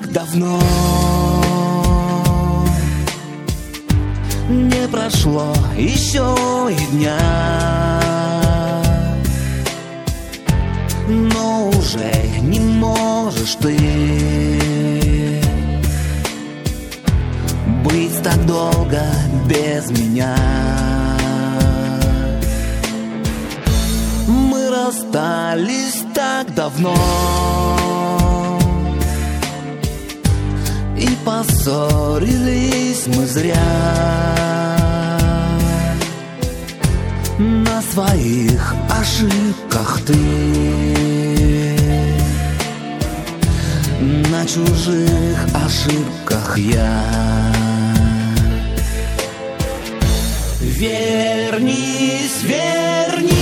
так давно. Не прошло еще и дня, но уже не можешь ты быть так долго без меня. Мы расстались так давно и поссорились мы зря. На своих ошибках ты, на чужих ошибках я. Вернись, вернись.